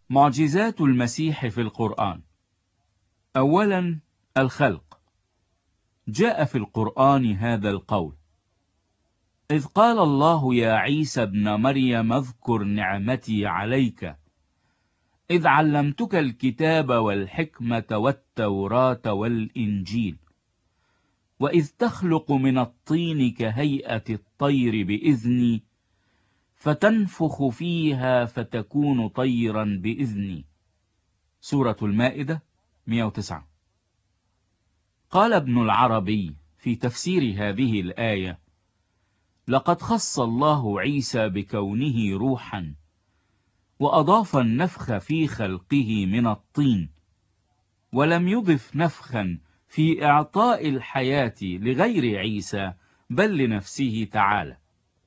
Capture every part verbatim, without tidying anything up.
معجزات المسيح في القرآن. أولا، الخلق. جاء في القرآن هذا القول: إذ قال الله يا عيسى ابن مريم اذكر نعمتي عليك إذ علمتك الكتاب والحكمة والتوراة والإنجيل وإذ تخلق من الطين كهيئة الطير بإذني فتنفخ فيها فتكون طيرا بإذني. سورة المائدة مئة وتسعة. قال ابن العربي في تفسير هذه الآية: لقد خص الله عيسى بكونه روحا، وأضاف النفخ في خلقه من الطين، ولم يضف نفخا في إعطاء الحياة لغير عيسى بل لنفسه تعالى.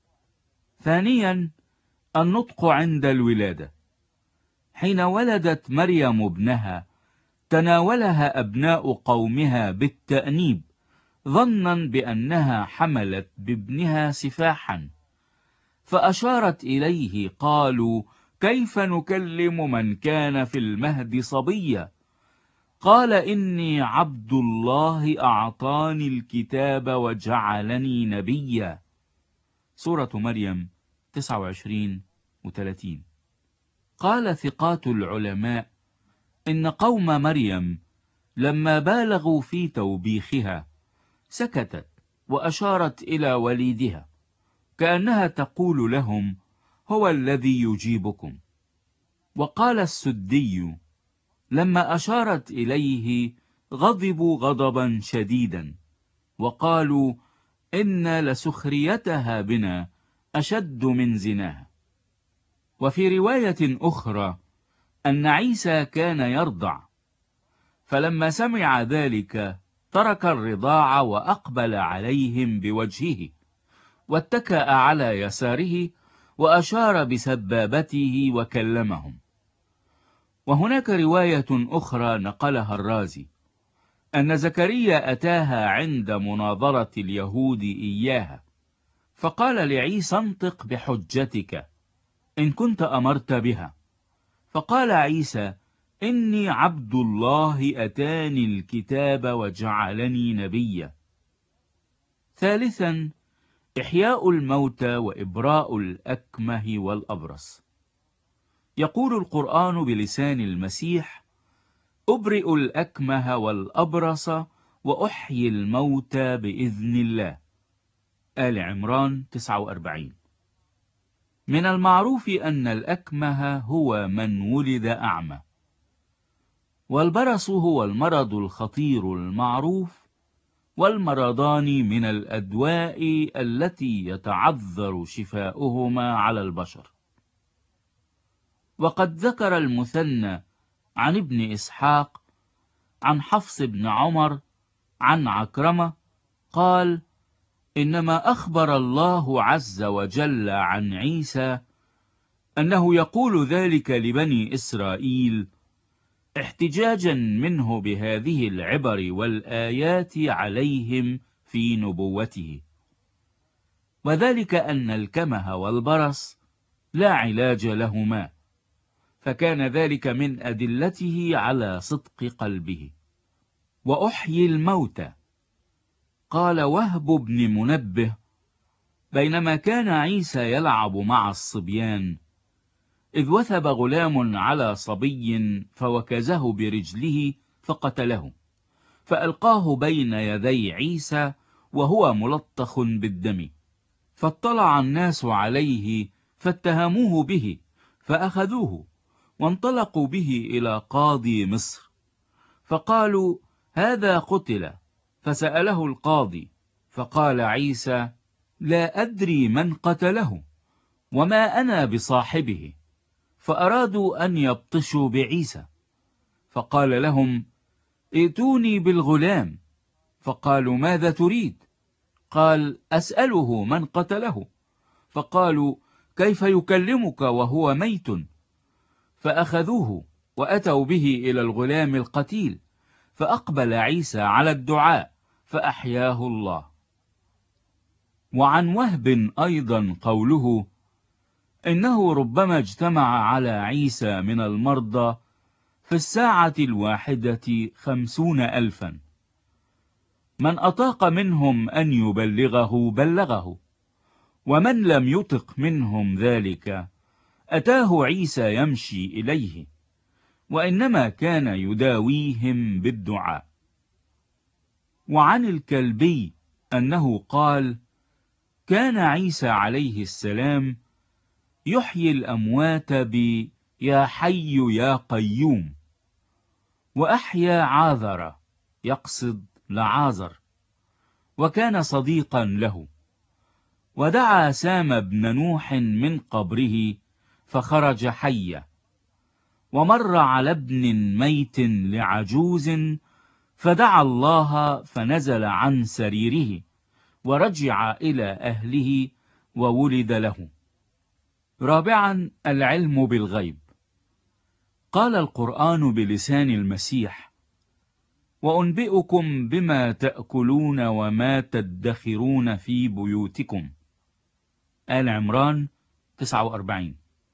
ثانيا، النطق عند الولادة. حين ولدت مريم ابنها تناولها أبناء قومها بالتأنيب ظنا بأنها حملت بابنها سفاحا، فأشارت إليه قالوا: كيف نكلم من كان في المهد صبيا؟ قال: إني عبد الله أعطاني الكتاب وجعلني نبيا. سورة مريم تسعة وعشرين وثلاثين. قال ثقات العلماء إن قوم مريم لما بالغوا في توبيخها سكتت وأشارت إلى وليدها كأنها تقول لهم: هو الذي يجيبكم. وقال السدي: لما أشارت إليه غضبوا غضبا شديدا وقالوا: إن لسخريتها بنا أشد من زناها. وفي رواية أخرى أن عيسى كان يرضع، فلما سمع ذلك ترك الرضاع وأقبل عليهم بوجهه واتكأ على يساره وأشار بسبابته وكلمهم. وهناك رواية أخرى نقلها الرازي أن زكريا أتاها عند مناظرة اليهود إياها، فقال لعيسى: انطق بحجتك إن كنت أمرت بها. فقال عيسى: إني عبد الله أتاني الكتاب وجعلني نبيا. ثالثا، إحياء الموتى وإبراء الأكمه والأبرص. يقول القرآن بلسان المسيح: أبرئ الأكمه والأبرص وأحيي الموتى بإذن الله. آل عمران تسعة وأربعين. من المعروف أن الأكمه هو من ولد أعمى، والبرص هو المرض الخطير المعروف، والمرضان من الأدواء التي يتعذر شفاؤهما على البشر. وقد ذكر المثنى عن ابن إسحاق عن حفص بن عمر عن عكرمة قال: إنما أخبر الله عز وجل عن عيسى أنه يقول ذلك لبني إسرائيل احتجاجا منه بهذه العبر والآيات عليهم في نبوته، وذلك أن الكمه والبرص لا علاج لهما، فكان ذلك من أدلته على صدق قلبه. وأحيي الموتى. قال وهب بن منبه: بينما كان عيسى يلعب مع الصبيان إذ وثب غلام على صبي فوكزه برجله فقتله، فألقاه بين يدي عيسى وهو ملطخ بالدم، فاطلع الناس عليه فاتهموه به فأخذوه وانطلقوا به إلى قاضي مصر، فقالوا: هذا قتل. فسأله القاضي فقال عيسى: لا أدري من قتله وما أنا بصاحبه. فأرادوا أن يبطشوا بعيسى، فقال لهم: ائتوني بالغلام. فقالوا: ماذا تريد؟ قال: أسأله من قتله. فقالوا: كيف يكلمك وهو ميت؟ فأخذوه وأتوا به إلى الغلام القتيل، فأقبل عيسى على الدعاء فأحياه الله. وعن وهب أيضا قوله: إنه ربما اجتمع على عيسى من المرضى في الساعة الواحدة خمسون ألفا. من أطاق منهم أن يبلغه بلغه، ومن لم يطق منهم ذلك أتاه عيسى يمشي إليه، وإنما كان يداويهم بالدعاء. وعن الكلبي أنه قال: كان عيسى عليه السلام يحيي الأموات ب يا حي يا قيوم، وأحيا عاذر يقصد لعازر، وكان صديقا له، ودعا سام بن نوح من قبره فخرج حيا، ومر على ابن ميت لعجوز فدعا الله فنزل عن سريره ورجع إلى أهله وولد له. رابعا، العلم بالغيب. قال القرآن بلسان المسيح: وأنبئكم بما تأكلون وما تدخرون في بيوتكم. آل عمران تسعة وأربعين.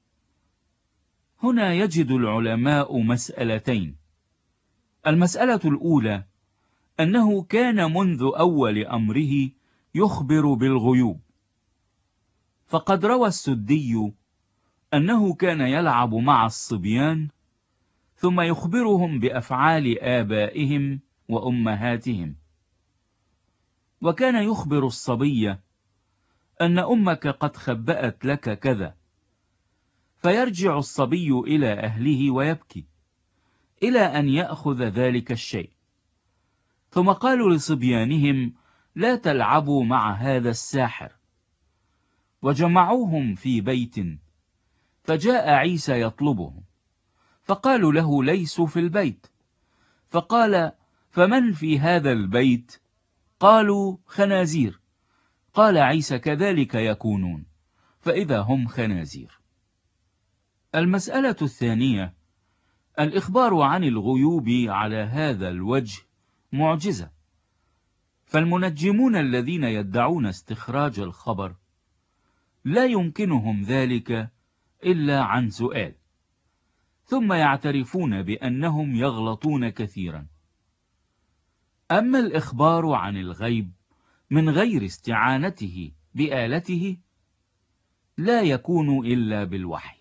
هنا يجد العلماء مسألتين. المسألة الأولى أنه كان منذ أول أمره يخبر بالغيوب، فقد روى السدي أنه كان يلعب مع الصبيان ثم يخبرهم بأفعال آبائهم وأمهاتهم، وكان يخبر الصبي أن أمك قد خبأت لك كذا، فيرجع الصبي إلى أهله ويبكي إلى أن يأخذ ذلك الشيء. ثم قالوا لصبيانهم: لا تلعبوا مع هذا الساحر، وجمعوهم في بيت، فجاء عيسى يطلبهم، فقالوا له: ليسوا في البيت. فقال: فمن في هذا البيت؟ قالوا: خنازير. قال عيسى: كذلك يكونون، فإذا هم خنازير. المسألة الثانية: الإخبار عن الغيوب على هذا الوجه معجزة، فالمنجمون الذين يدعون استخراج الخبر لا يمكنهم ذلك إلا عن سؤال، ثم يعترفون بأنهم يغلطون كثيرا. أما الإخبار عن الغيب من غير استعانته بآلته لا يكون إلا بالوحي.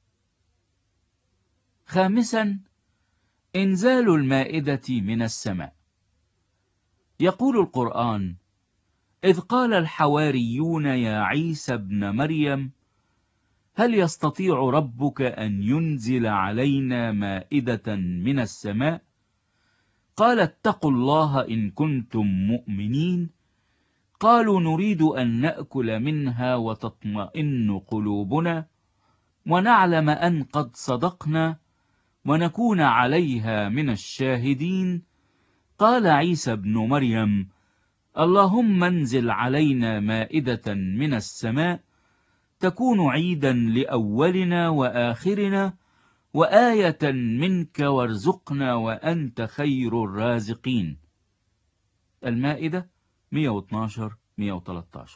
خامسا، إنزال المائدة من السماء. يقول القرآن: إذ قال الحواريون يا عيسى ابن مريم هل يستطيع ربك أن ينزل علينا مائدة من السماء؟ قال: اتقوا الله إن كنتم مؤمنين. قالوا: نريد أن نأكل منها وتطمئن قلوبنا ونعلم أن قد صدقنا ونكون عليها من الشاهدين. قال عيسى ابن مريم: اللهم انزل علينا مائدة من السماء تكون عيدا لأولنا وآخرنا وآية منك وارزقنا وأنت خير الرازقين. المائدة مئة واثناشر مئة وثلاثة عشر.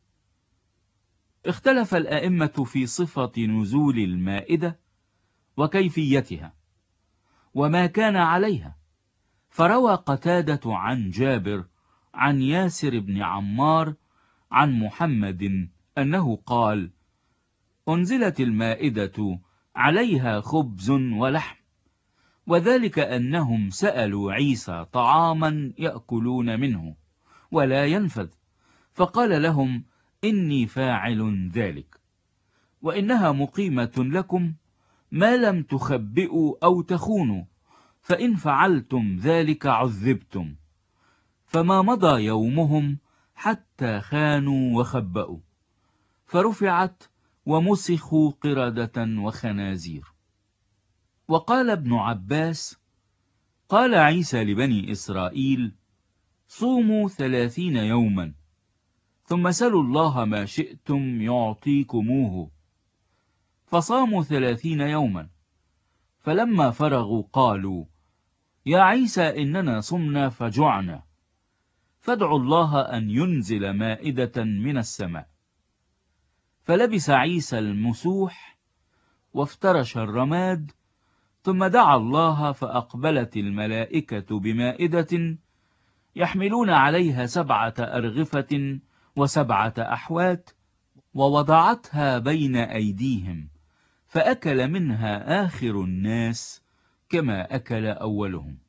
اختلف الأئمة في صفة نزول المائدة وكيفيتها وما كان عليها، فروى قتادة عن جابر عن ياسر بن عمار عن محمد أنه قال: أنزلت المائدة عليها خبز ولحم، وذلك أنهم سألوا عيسى طعاما يأكلون منه ولا ينفذ، فقال لهم: إني فاعل ذلك، وإنها مقيمة لكم ما لم تخبئوا أو تخونوا، فإن فعلتم ذلك عذبتم. فما مضى يومهم حتى خانوا وخبأوا، فرفعت ومسخوا قردة وخنازير. وقال ابن عباس: قال عيسى لبني إسرائيل: صوموا ثلاثين يوما ثم سلوا الله ما شئتم يعطيكموه. فصاموا ثلاثين يوما، فلما فرغوا قالوا: يا عيسى إننا صمنا فجعنا، فادعوا الله أن ينزل مائدة من السماء. فلبس عيسى المسوح وافترش الرماد، ثم دعا الله، فأقبلت الملائكة بمائدة يحملون عليها سبعة أرغفة وسبعة أحوات، ووضعتها بين أيديهم، فأكل منها آخر الناس كما أكل أولهم.